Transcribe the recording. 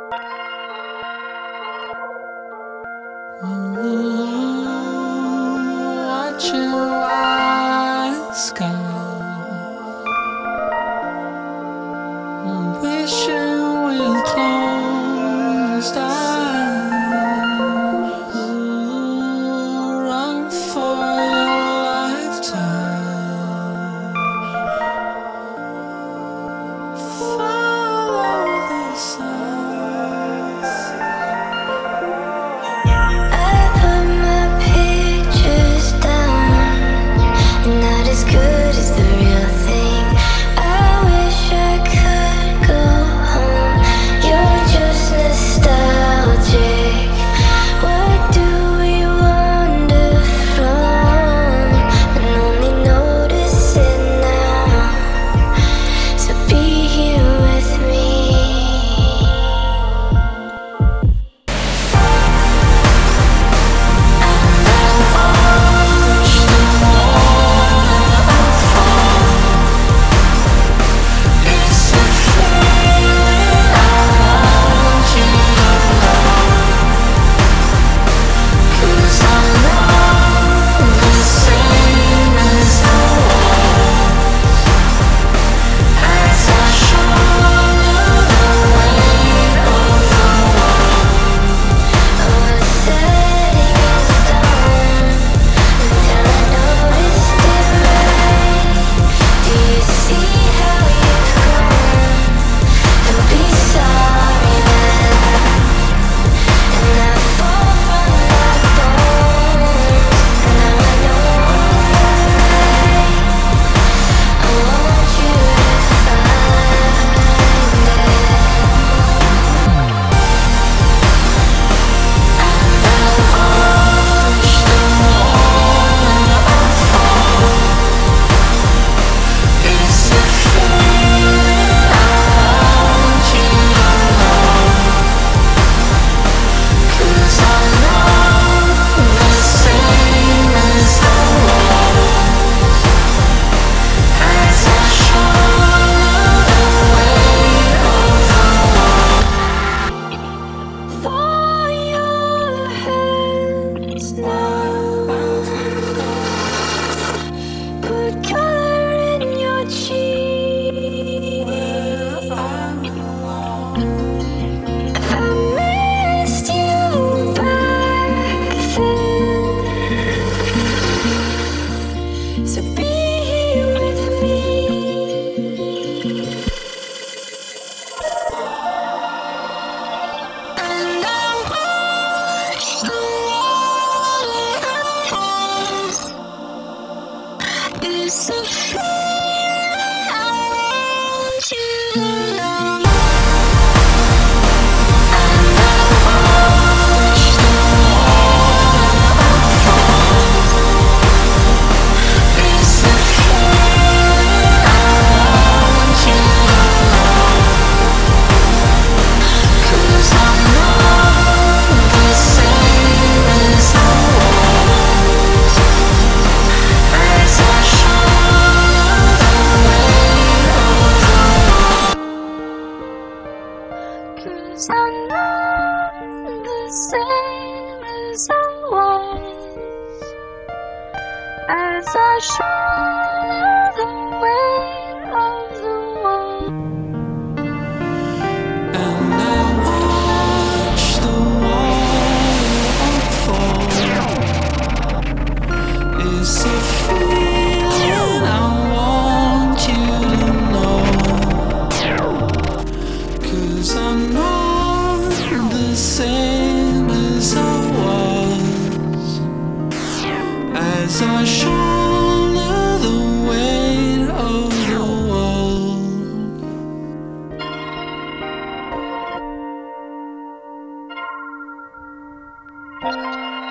Watching white sky, wishing with closed eyes. Run for your lifetime. Follow the signs. I put my pictures down, and not as good as the real thing. I wish I could go home. You're just nostalgic. Where do we wander from? And only notice it now. So be here with me. Put color in your cheek. I missed you back then. So be here with me. And I watch the water. It's a feeling I want you to know. And I watch the water. It's a feeling I want you to know. 'Cause I'm not the same as I was. As I shoulder the weight of the world. 'Cause I'm not the same as I was. As I shoulder the weight of the world. And I watch the waterfall. It's a feeling I want you to know. 'Cause I'm not the same as I was. As I shoulder the weight of the world.